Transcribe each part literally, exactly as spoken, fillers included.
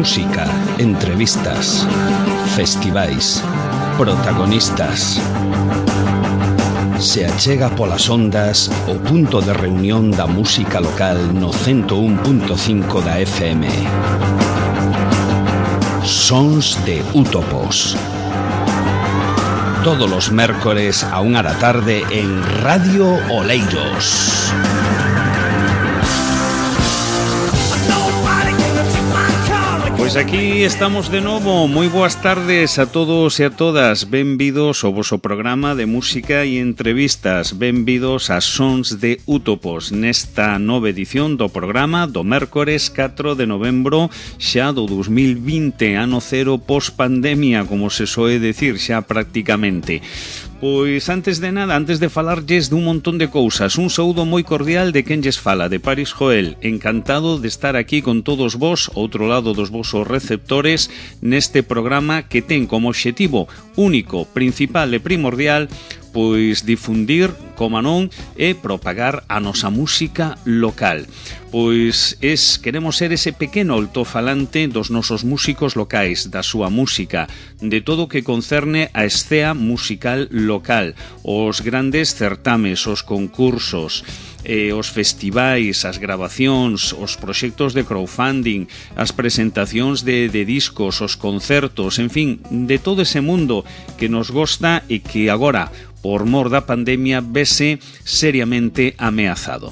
Música, entrevistas, festivais, protagonistas. Se achega polas ondas o punto de reunión da música local no ciento un punto cinco da F M. Sons de Útopos. Todos los mércores a unha da tarde en Radio Oleiros. Pois aquí estamos de novo. Moi boas tardes a todos e a todas. Benvidos ao voso programa de música e entrevistas. Benvidos a Sons de Útopos nesta nova edición do programa do mércores catro de novembro xa do dos mil vinte, ano cero post-pandemia, como se soe decir xa prácticamente. Pois antes de nada, antes de falarlles dun montón de cousas, un saúdo moi cordial de quen lles fala, de Paris Joel. Encantado de estar aquí con todos vos, outro lado dos vosos receptores, neste programa que ten como obxectivo único, principal e primordial pois difundir, como non, e propagar a nosa música local. Pois es, queremos ser ese pequeno altofalante dos nosos músicos locais, da súa música, de todo o que concerne a escena musical local, os grandes certames, os concursos, eh, os festivais, as grabacións, os proxectos de crowdfunding, as presentacións de, de discos, os concertos, en fin, de todo ese mundo que nos gosta e que agora, por mor da pandemia, vese seriamente ameazado.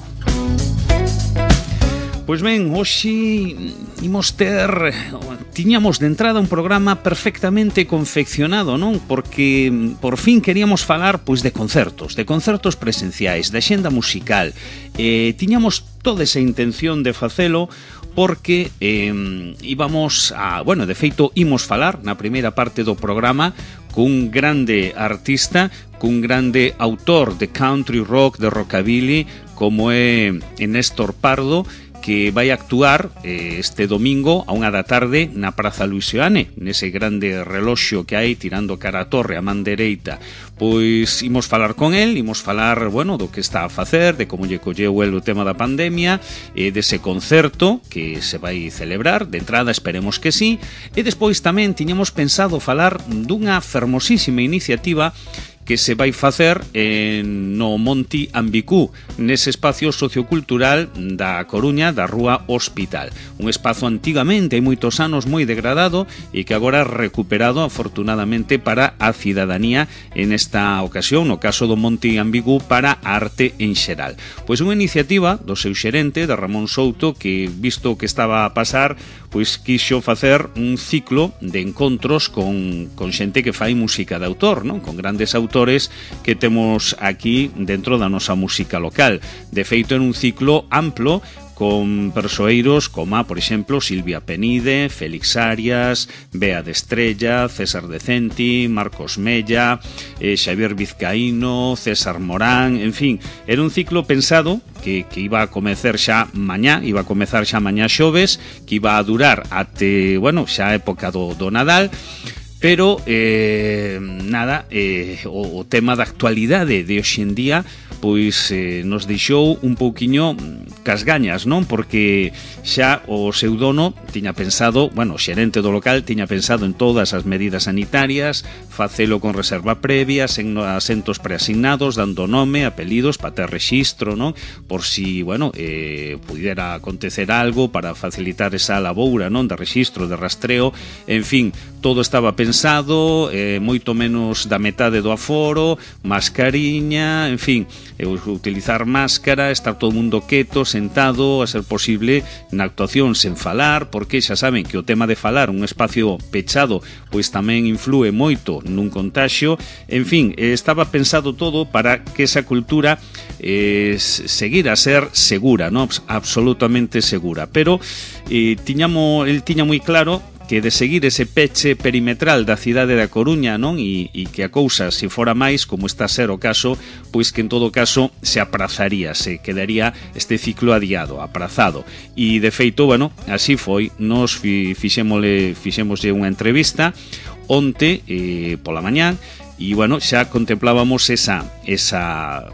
Pois ben, hoxe imos ter, tiñamos de entrada un programa perfectamente confeccionado, non? Porque por fin queríamos falar pois de concertos, de concertos presenciais, de axenda musical. Eh, tiñamos toda esa intención de facelo porque eh, íbamos a, bueno, de feito imos falar na primeira parte do programa cun grande artista, cun grande autor de country rock, de rockabilly, como é Néstor Pardo, que vai actuar eh, este domingo a unha da tarde na Praza Luis Seoane, nese grande reloxo que hai tirando cara a torre, a man dereita. Pois imos falar con el, imos falar, bueno, do que está a facer, de como lle colleu el o tema da pandemia, e dese concerto que se vai celebrar, de entrada esperemos que sí, e despois tamén tiñamos pensado falar dunha fermosísima iniciativa que se vai facer en, no Monte Ambicú, nese espacio sociocultural da Coruña, da Rúa Hospital. Un espazo antigamente, hai moitos anos, moi degradado e que agora é recuperado afortunadamente para a cidadanía en esta ocasión, no caso do Monte Ambicú, para a arte en xeral. Pois unha iniciativa do seu xerente, de Ramón Souto, que visto o que estaba a pasar, pois quixo facer un ciclo de encontros con, con xente que fai música de autor, non? Con grandes autores que temos aquí dentro da nosa música local. De feito, en un ciclo amplo con persoeiros como, por exemplo, Silvia Penide, Félix Arias, Bea de Estrella, César Decenti, Marcos Mella, eh, Xavier Vizcaíno, César Morán, en fin, era un ciclo pensado que, que iba a comecer xa mañá, iba a comezar xa mañá xoves, que iba a durar até, bueno, xa a época do, do Nadal. Pero, eh, nada, eh, o, o tema da actualidade de hoxe en día pois eh, nos deixou un pouquiño cas gañas, non? Porque xa o seu dono tiña pensado, bueno, o xerente do local tiña pensado en todas as medidas sanitarias, facelo con reserva previa, sen asentos preasignados, dando nome, apelidos, para ter rexistro, non? Por si, bueno, eh, pudera acontecer algo para facilitar esa laboura, non? De rexistro, de rastreo, en fin, todo estaba pensado, eh, moito menos da metade do aforo, mascariña, en fin, utilizar máscara, estar todo o mundo quieto, sentado, a ser posible na actuación sen falar, porque xa saben que o tema de falar un espacio pechado pois tamén inflúe moito nun contaxio. En fin, estaba pensado todo para que esa cultura eh, seguira a ser segura, ¿no? Absolutamente segura, pero eh, tiñamos, el tiña moi claro que de seguir ese peche perimetral da cidade da Coruña, non? E, e que a cousa, se fora máis, como está a ser o caso, pois que en todo caso se aprazaría, se quedaría este ciclo adiado, aprazado. E de feito, bueno, así foi, nos fixémosle, fixémoslle unha entrevista onte, eh, pola mañán, e bueno, xa contemplábamos esa, esa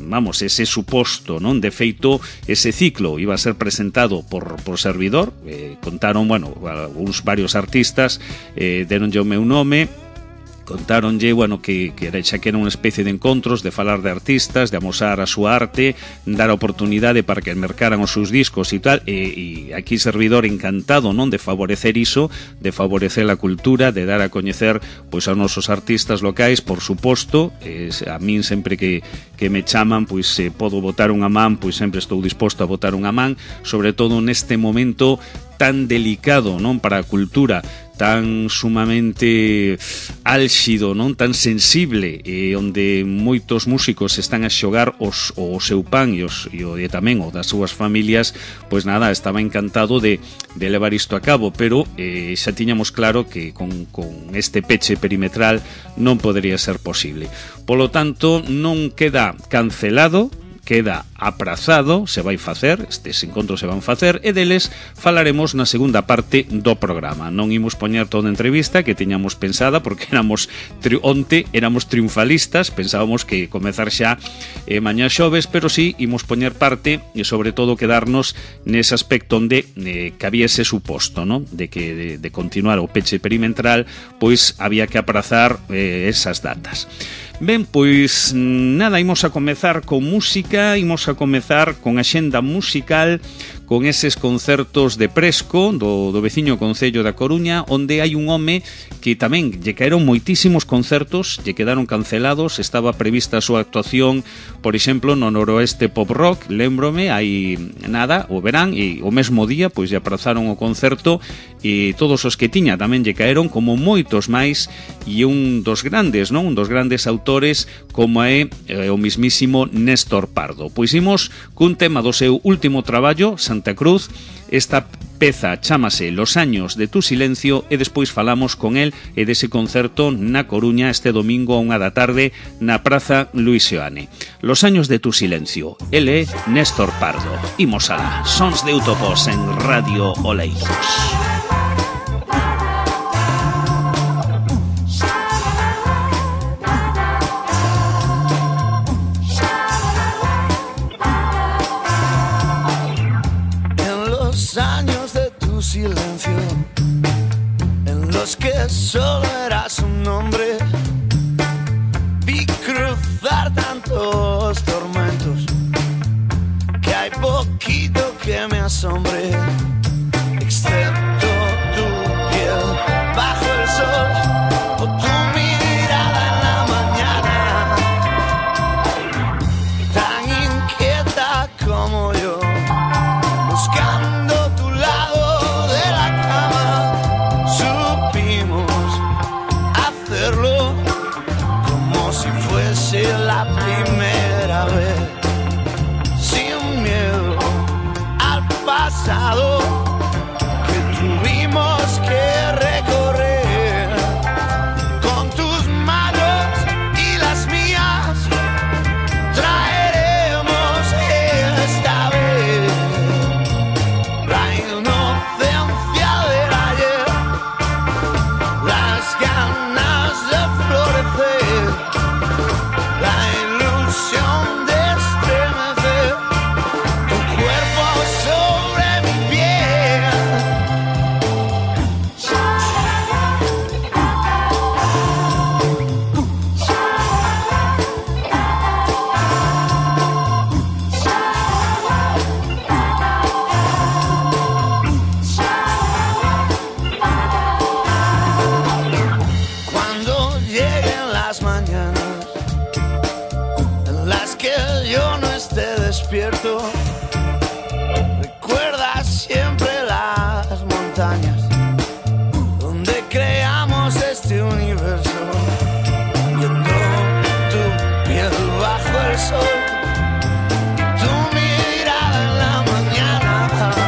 vamos, ese suposto, non? De feito, ese ciclo iba a ser presentado por, por servidor, eh, contaron, bueno, uns varios artistas, eh, deronlle o meu nome, contáronlle, bueno, que, que era, xa que era unha especie de encontros, de falar de artistas, de amosar a súa arte, dar a oportunidade para que mercaran os seus discos e tal, e, e aquí servidor encantado, non, de favorecer iso, de favorecer a cultura, de dar a coñecer, pois, aos nosos artistas locais, por suposto, eh, a min sempre que, que me chaman, pois, se eh, podo botar unha man, pois sempre estou disposto a botar unha man, sobre todo neste momento tan delicado, non, para a cultura, tan sumamente álxido, non, tan sensible, e onde moitos músicos están a xogar os, o seu pan e, os, e, o, e tamén o das súas familias, pois nada, estaba encantado de, de levar isto a cabo, pero eh, xa tiñamos claro que con, con este peche perimetral non podería ser posible. Polo tanto, non queda cancelado, queda aprazado, se vai facer, estes encontros se van facer, e deles falaremos na segunda parte do programa. Non imos poñer toda a entrevista que tiñamos pensada, porque éramos tri onte éramos triunfalistas, pensábamos que comezar xa eh, mañá xoves, pero sí imos poñer parte e sobre todo quedarnos nese aspecto onde eh, que había ese suposto, ¿no? de que de, de continuar o peche perimetral, pois había que aprazar eh, esas datas. Ben, pois nada, imos a comezar con música, imos a comezar con a xenda musical, con eses concertos de Presco, do, do veciño concello da Coruña, onde hai un home que tamén lle caeron moitísimos concertos, lle quedaron cancelados, estaba prevista a súa actuación, por exemplo, no Noroeste Pop Rock, lembrome, hai nada, o verán, e o mesmo día, pois lle aprazaron o concerto, e todos os que tiña tamén lle caeron, como moitos máis, e un dos grandes, non? Un dos grandes autores, como é eh, o mismísimo Néstor Pardo. Pois imos cun tema do seu último traballo, Santa Cruz. Esta peza chámase Los años de tu silencio, e despois falamos con el e dese concerto na Coruña este domingo a unha da tarde na Praza Luis Seoane. Los años de tu silencio. El é Néstor Pardo. Imos alá. Sons de Utopos en Radio Oleiros. Silencio, en los que solo eras un nombre, vi cruzar tantos tormentos que hay poquito que me asombre, excepto tu piel bajo el sol o tu mirada en la mañana, tan inquieta como yo, buscando tu lado. Como si fuese la primera vez, sin miedo al pasado que tuvimos que recorrer, con tus manos y las mías traeremos esta vez la inocencia del ayer, las ganas de florecer, la ilusión de estremecer tu cuerpo sobre mi piel. Cuando lleguen las mañanas en las que yo no esté despierto, recuerda siempre las montañas donde creamos este universo, viendo tu piel bajo el sol, tu mirada en la mañana,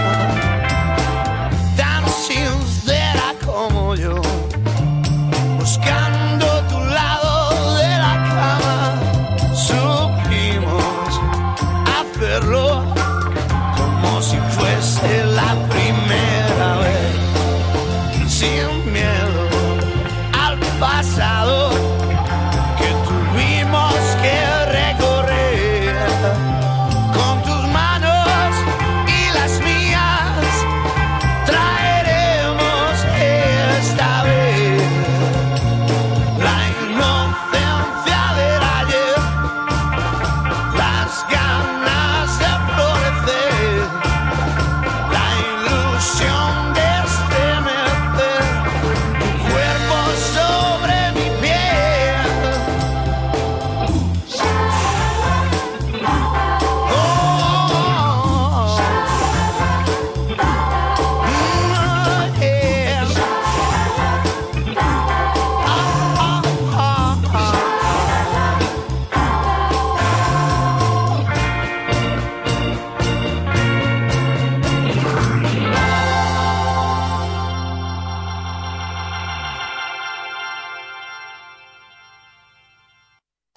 tan sincera como yo, buscando tu lado de la cama, supimos hacerlo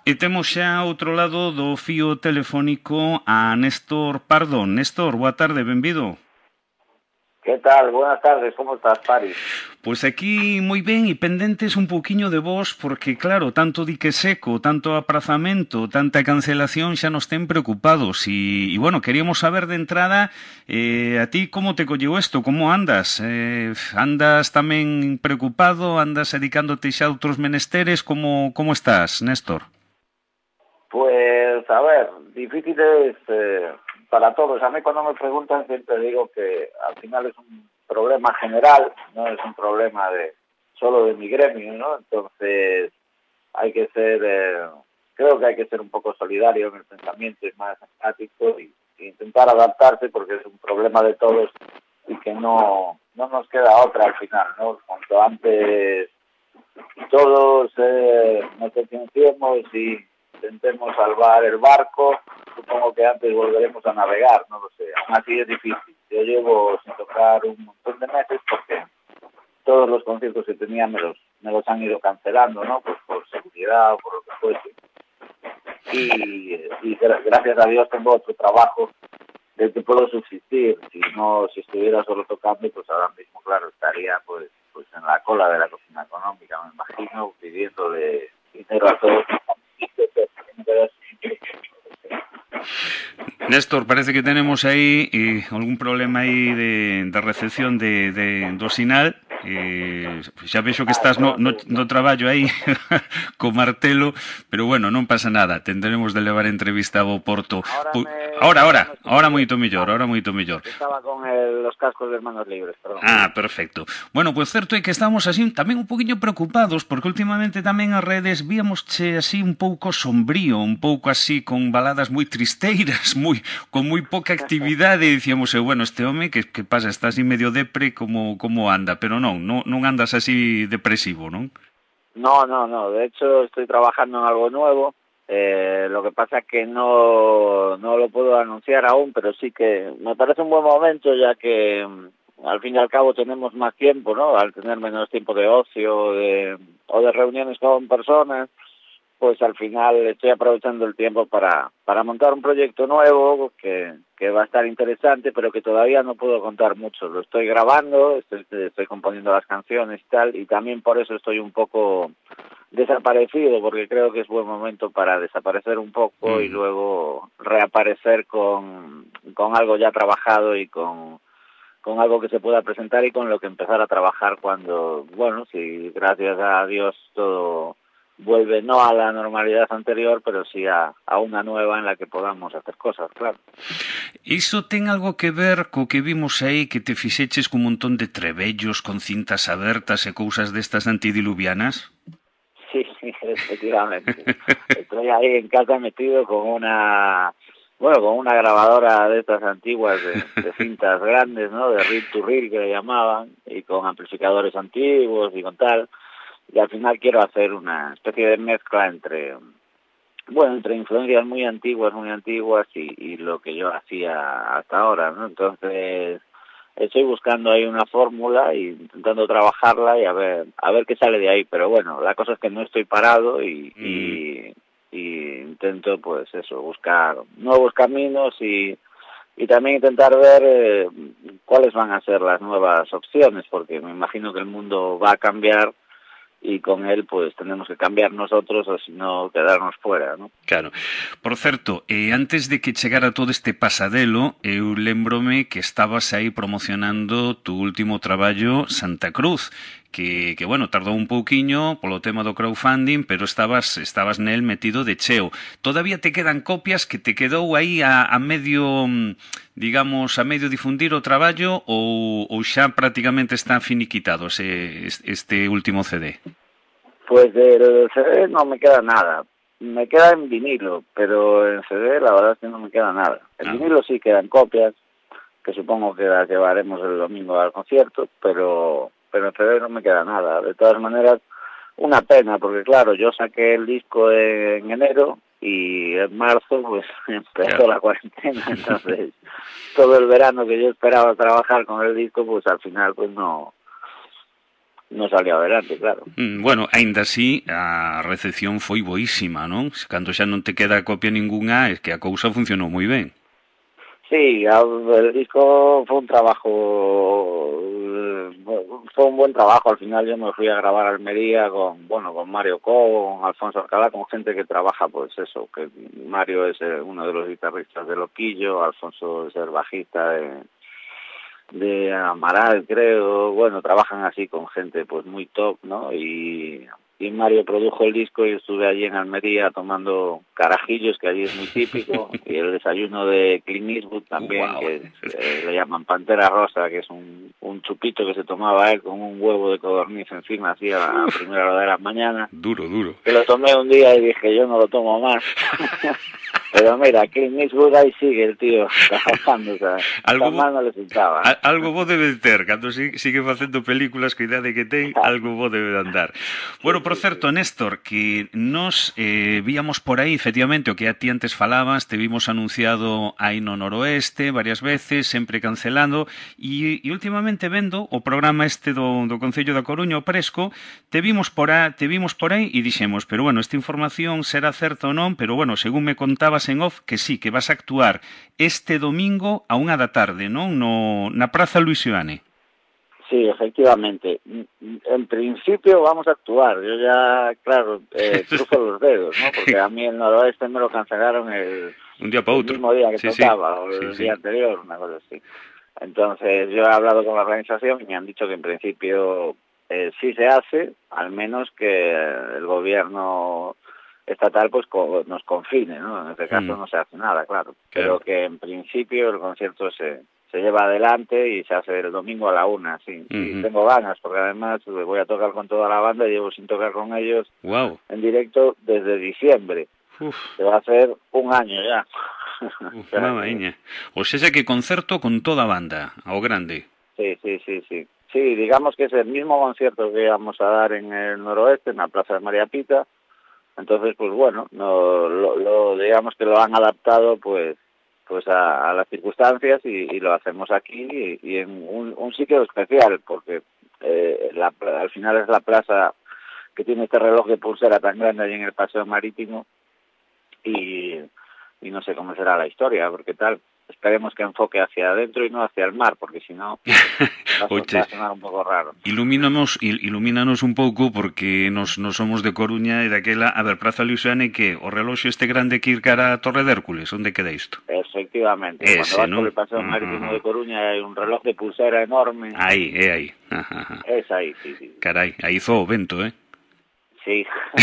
E temos xa outro lado do fío telefónico a Néstor Pardo. Néstor, boa tarde, benvido. ¿Qué tal? Buenas tardes, ¿cómo estás, Pari? Pois aquí moi ben e pendentes un pouquiño de vos porque, claro, tanto dique seco, tanto aprazamento, tanta cancelación xa nos ten preocupados e, e bueno, queríamos saber de entrada eh, a ti como te colleu isto, como andas? Eh, andas tamén preocupado, andas dedicándote xa a outros menesteres, como, como estás, Néstor? Pues, a ver, difíciles eh, para todos. A mí cuando me preguntan siempre digo que al final es un problema general, no es un problema de solo de mi gremio, ¿no? Entonces hay que ser, eh, creo que hay que ser un poco solidario en el pensamiento y más empático y, y intentar adaptarse porque es un problema de todos y que no, no nos queda otra al final, ¿no? Cuanto antes todos eh, nos concienciemos y intentemos salvar el barco, supongo que antes volveremos a navegar, no lo sé, aún así es difícil. Yo llevo sin tocar un montón de meses porque todos los conciertos que tenía me los, me los han ido cancelando, ¿no? Pues por seguridad o por lo que fuese. Y, y gracias a Dios tengo otro trabajo del que puedo subsistir. Si no, si estuviera solo tocando, pues ahora mismo, claro, estaría pues, pues en la cola de la cocina económica, me imagino, pidiéndole dinero a todos. Néstor, parece que tenemos aí eh, algún problema aí de, de recepción de, de, do sinal. Eh, xa vexo que estás no, no, no traballo aí co martelo, pero bueno, non pasa nada, tenderemos de levar entrevista ao Porto. Ahora, ahora, ahora moito mellor, ahora moito mellor. Estaba con el, los cascos de manos libres, perdón. Ah, perfecto. Bueno, pues certo é que estamos así tamén un poquinho preocupados porque últimamente tamén as redes víamosche así un pouco sombrío, un pouco así con baladas moi tristeiras, moi con moi pouca actividade e dicíamos, eh, bueno, este home que, que pasa, está así medio depre como, como anda, pero non, non, non andas así depresivo, non? No, no, no, de hecho estoy trabajando en algo nuevo. Eh, lo que pasa es que no, no lo puedo anunciar aún, pero sí que me parece un buen momento, ya que al fin y al cabo tenemos más tiempo, ¿no? Al tener menos tiempo de ocio de, o de reuniones con personas, pues al final estoy aprovechando el tiempo para, para montar un proyecto nuevo que, que va a estar interesante, pero que todavía no puedo contar mucho. Lo estoy grabando, estoy, estoy componiendo las canciones y tal, y también por eso estoy un poco desaparecido, porque creo que es buen momento para desaparecer un poco mm. y luego reaparecer con, con algo ya trabajado y con, con algo que se pueda presentar y con lo que empezar a trabajar cuando, bueno, si gracias a Dios todo vuelve no a la normalidad anterior, pero sí a, a una nueva en la que podamos hacer cosas, claro. Iso ten algo que ver co que vimos aí, que te fixeches cun montón de trebellos con cintas abertas e cousas destas antidiluvianas? Sí, sí, efectivamente. Estoy ahí en casa metido con una, bueno, con una grabadora de estas antiguas de, de cintas grandes, ¿no? De reel to reel que le llamaban, y con amplificadores antiguos y con tal. Y al final quiero hacer una especie de mezcla entre, bueno, entre influencias muy antiguas, muy antiguas y, y lo que yo hacía hasta ahora, ¿no? Entonces estoy buscando ahí una fórmula y intentando trabajarla y a ver a ver qué sale de ahí, pero bueno, la cosa es que no estoy parado y, mm. y, y intento pues eso, buscar nuevos caminos y, y también intentar ver eh, cuáles van a ser las nuevas opciones, porque me imagino que el mundo va a cambiar y con él pues tenemos que cambiar nosotros o si no quedarnos fuera, ¿no? Claro. Por certo, eh, antes de que chegara todo este pasadelo, eu lembrome que estabas aí promocionando tu último traballo, Santa Cruz, que, que bueno, tardou un pouquiño polo tema do crowdfunding, pero estabas estabas nel metido de cheo. Todavía te quedan copias que te quedou aí a, a medio, digamos, a medio difundir o traballo ou, ou xa prácticamente está finiquitado ese, este último C D? Pues del C D no me queda nada. Me queda en vinilo, pero en C D la verdad es que no me queda nada. En ah. vinilo sí quedan copias, que supongo que las llevaremos el domingo al concierto, pero pero en C D no me queda nada. De todas maneras, una pena, porque claro, yo saqué el disco en enero y en marzo pues empezó claro. la cuarentena, entonces todo el verano que yo esperaba trabajar con el disco, pues al final pues no non salió adelante, claro. Mm, bueno, aínda así, a recepción foi boísima, non? Cando xa non te queda copia ningunha, é que a cousa funcionou moi ben. Sí, el disco fue un trabajo, fue un buen trabajo. Al final yo me fui a grabar a Almería con, bueno, con Mario Cobo, con Alfonso Alcalá, con gente que trabaja, pues eso, que Mario es uno de los guitarristas de Loquillo, Alfonso es el bajista de, de Amaral, creo. Bueno, trabajan así con gente pues muy top, ¿no? Y... y Mario produjo el disco y estuve allí en Almería tomando carajillos, que allí es muy típico, y el desayuno de Clint Eastwood también, wow. que eh, le llaman Pantera Rosa, que es un, un chupito que se tomaba él con un huevo de codorniz encima, así a la primera hora de la mañana. Duro, duro. Que lo tomé un día y dije, yo no lo tomo más. Pero mira, Clint Eastwood aí sigue el tío trabajando, o sea, algo mal no le sentaba. A, algo bo debe de ter, cando sigue, sigue facendo películas que idade que ten, algo bo debe de andar. Bueno, por certo, Néstor, que nos eh, víamos por aí, efectivamente, o que a ti antes falabas, te vimos anunciado aí no Noroeste varias veces, sempre cancelando, e, e últimamente vendo o programa este do, do Concello da Coruña, o Presco, te vimos por aí, te vimos por aí e dixemos, pero bueno, esta información será certa ou non, pero bueno, según me contabas en off, que sí, que vas a actuar este domingo a unha da tarde, non? No, na Praza Luis Seoane. Sí, efectivamente. En principio vamos a actuar. Yo ya, claro, eh, cruzo los dedos, ¿no? Porque a mí el Noroeste me lo cancelaron el, un día para el otro. mismo día que sí, tocaba, sí. o el sí, día sí. anterior, una cosa así. Entonces yo he hablado con la organización y me han dicho que en principio eh, sí se hace, al menos que el gobierno estatal pues co nos confine, ¿no? En este caso mm. no se hace nada, claro. claro. Pero que en principio el concierto se, se lleva adelante y se hace el domingo a la una, sí. Uh-huh. Y tengo ganas, porque además voy a tocar con toda la banda, llevo sin tocar con ellos wow. en directo desde diciembre. Uf. Se va a hacer un año ya. Uf, que... O sea que concerto con toda banda, ao grande. Sí, sí, sí, sí. Sí, digamos que es el mismo concierto que vamos a dar en el Noroeste, en la Plaza de María Pita. Entonces, pues bueno, no, lo, lo, digamos que lo han adaptado pues pues a, a las circunstancias y, y lo hacemos aquí y, y en un, un sitio especial, porque eh, la, al final es la plaza que tiene este reloj de pulsera tan grande ahí en el Paseo Marítimo y, y no sé cómo será la historia, porque tal, esperemos que enfoque hacia adentro y no hacia el mar, porque si no va a sonar un pouco raro. Ilumínanos, ilumínanos un pouco, porque nos, nos somos de Coruña e daquela, a ver, Praza Luis Seoane, que o reloxo este grande que ir cara a Torre de Hércules, onde queda isto? Efectivamente, ese, cando vas ¿no? por el Paseo Marítimo uh-huh. de Coruña hai un reloj de pulsera enorme. Aí, é aí. Ajá. Es aí, sí, sí. Carai, aí hizo o vento, eh? Sí,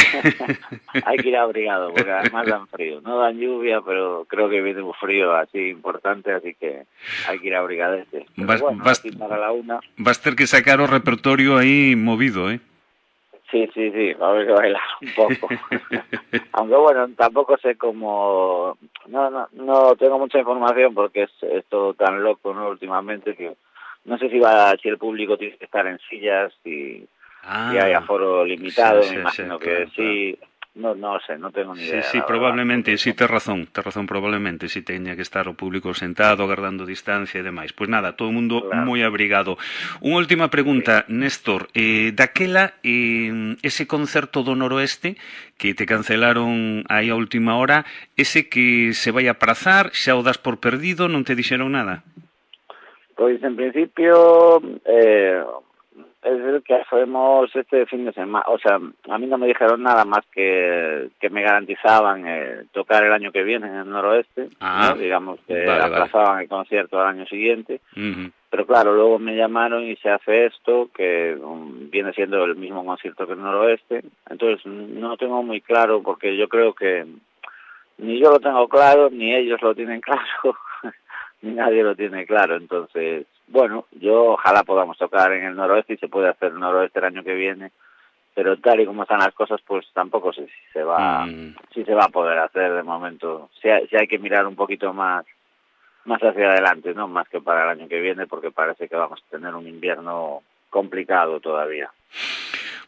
hay que ir abrigado porque además dan frío, no dan lluvia, pero creo que viene un frío así importante, así que hay que ir abrigadete. Vas, bueno, vas, para la una. vas ter que sacar o repertorio aí movido, ¿eh? Sí, sí, sí, va a haber que bailar un poco. Aunque bueno, tampoco sé cómo, no, no, no tengo mucha información porque es, es todo tan loco, ¿no? Últimamente que no sé si va, si el público tiene que estar en sillas y Ah, y hay aforo limitado, sí, sí, me imagino sí, que claro, sí, no no sé, no tengo ni idea. Sí, sí, probablemente, verdad, sí, tes razón, tes razón, probablemente, si teña que estar o público sentado, agardando distancia e demais. Pois nada, todo o mundo claro. moi abrigado. Unha última pregunta, sí. Néstor, eh, daquela, eh, ese concerto do Noroeste, que te cancelaron aí a última hora, ese que se vai a aprazar, xa o das por perdido, non te dixeron nada? Pois, en principio, eh... es el que hacemos este fin de semana, o sea, a mí no me dijeron nada más que que me garantizaban eh, tocar el año que viene en el Noroeste, ah, ¿no? Digamos que vale, aplazaban vale. el concierto al año siguiente, uh-huh. pero claro, luego me llamaron y se hace esto, que um, viene siendo el mismo concierto que el Noroeste, entonces no tengo muy claro, porque yo creo que ni yo lo tengo claro, ni ellos lo tienen claro, ni nadie lo tiene claro, entonces... Bueno, yo ojalá podamos tocar en el Noroeste y se puede hacer el Noroeste el año que viene, pero tal y como están las cosas, pues tampoco sé si se va, mm. si se va a poder hacer de momento. Si hay, si hay que mirar un poquito más, más hacia adelante, ¿no? Más que para el año que viene, porque parece que vamos a tener un invierno complicado todavía.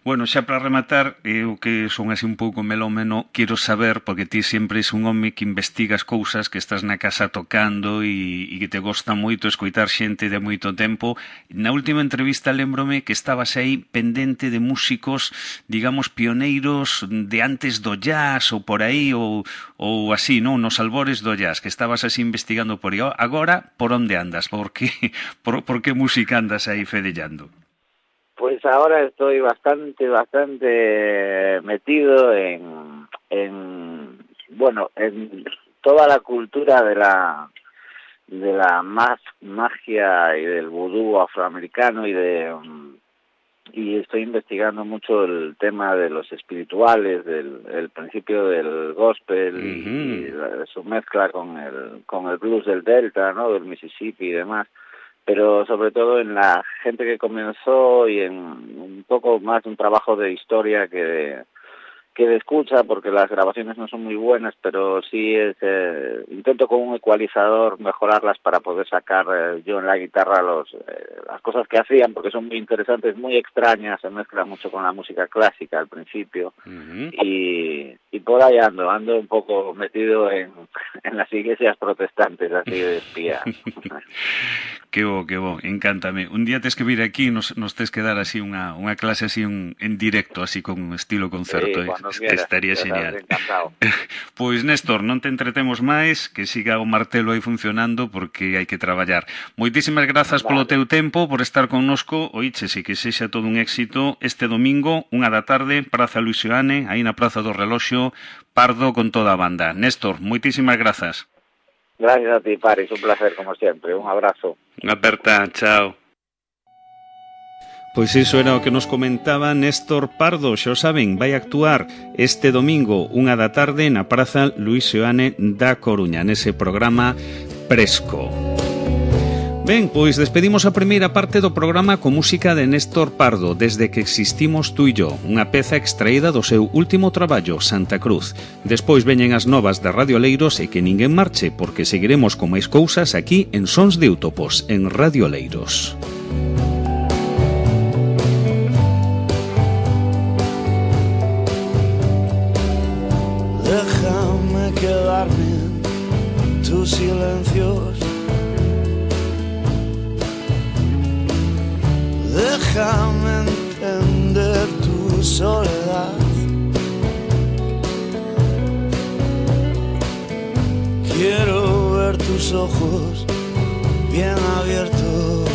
Bueno, xa para rematar, eu que son así un pouco melómeno, quero saber, porque ti sempre és un home que investigas cousas, que estás na casa tocando e, e que te gosta moito escoitar xente de moito tempo. Na última entrevista lembrome que estabas aí pendente de músicos, digamos, pioneiros de antes do jazz ou por aí, ou, ou así, non? Nos albores do jazz, que estabas así investigando por aí. Agora, por onde andas? Por que, por, por que música andas aí fedellando? Pues ahora estoy bastante, bastante metido en, en, bueno, en toda la cultura de la, de la más magia y del vudú afroamericano y de, y estoy investigando mucho el tema de los espirituales, del el principio del gospel uh-huh. y, y la, su mezcla con el, con el blues del Delta, ¿no? Del Mississippi y demás. Pero sobre todo en la gente que comenzó y en un poco más un trabajo de historia que de, que de escucha, porque las grabaciones no son muy buenas, pero sí es, eh, intento con un ecualizador mejorarlas para poder sacar eh, yo en la guitarra los eh, las cosas que hacían, porque son muy interesantes, muy extrañas, se mezclan mucho con la música clásica al principio, uh-huh. y, y por ahí ando, ando un poco metido en, en las iglesias protestantes, así de espía. Que bo, que bo, encántame. Un día tes que vir aquí, nos, nos tes que dar así unha, unha clase así un, en directo, así con estilo concerto. Sí, cuando quieras, estaría genial. Encantado. Pois Néstor, non te entretemos máis, que siga o martelo aí funcionando porque hai que traballar. Moitísimas grazas vale. Polo teu tempo, por estar connosco. Oiche, si que sexa todo un éxito este domingo, unha da tarde, Praza Luís Seoane, aí na Praza do Reloxo, Pardo con toda a banda. Néstor, moitísimas grazas. Gracias a ti, Paris, un placer como siempre. Un abrazo. Unha aperta, chao. Pois iso era o que nos comentaba Néstor Pardo, xa o saben, vai actuar este domingo unha da tarde na Praza Luís Seoane da Coruña, nese programa Presco. Ben, pois despedimos a primeira parte do programa con música de Néstor Pardo, Desde que existimos tú e yo, unha peza extraída do seu último traballo, Santa Cruz. Despois veñen as novas de Radio Oleiros e que ninguén marche, porque seguiremos con máis cousas aquí en Sons de Utopos, en Radio Oleiros. Déjame quedarme en tus silencios. Déjame entender tu soledad. Quiero ver tus ojos bien abiertos.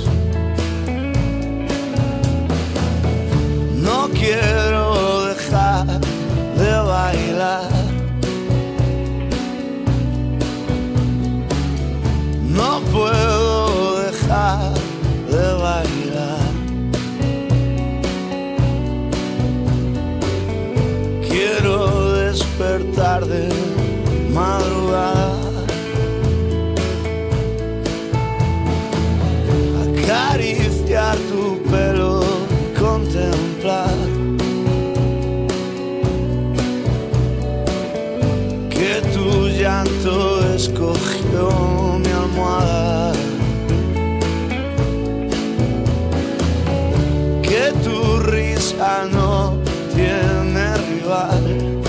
No quiero dejar de bailar. No puedo dejar de bailar. Quiero despertar de madrugada, acariciar tu pelo y contemplar que tu llanto escogió mi almohada, que tu risa no tiene rival,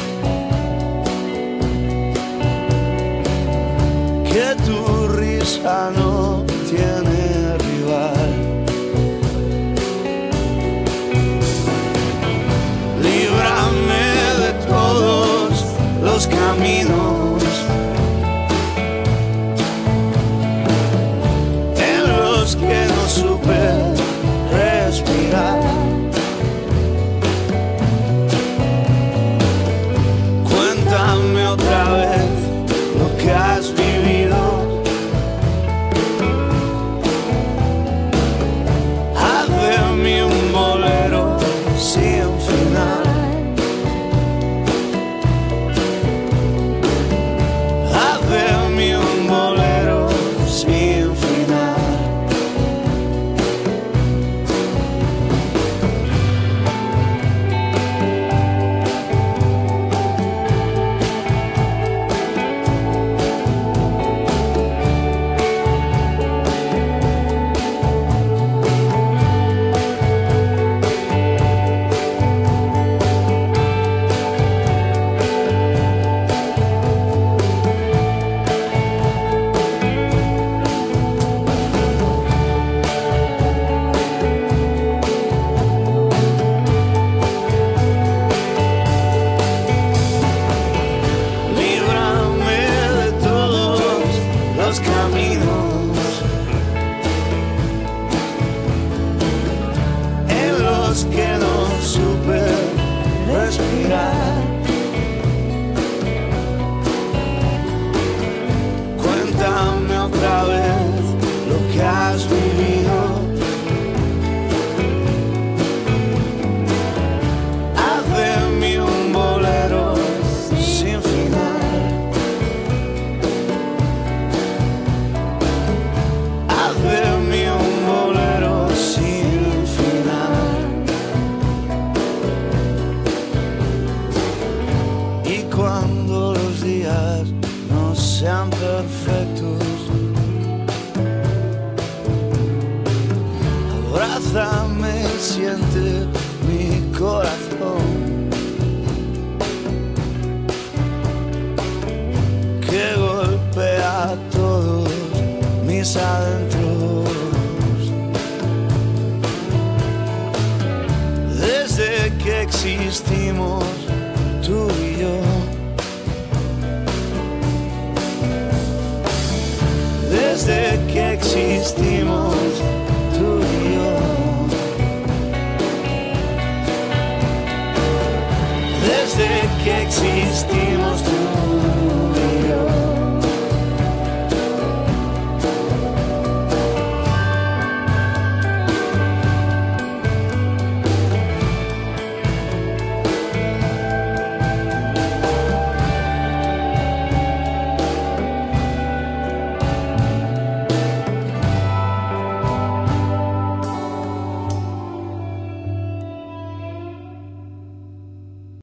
que tu risa no tiene rival. Líbrame de todos los caminos en los que no supe respirar. Cuéntame otra vez lo que has vivido. sean perfectos. Abrázame y siente mi corazón, que golpea todos mis adentros. Desde que existimos tú y yo, desde que existimos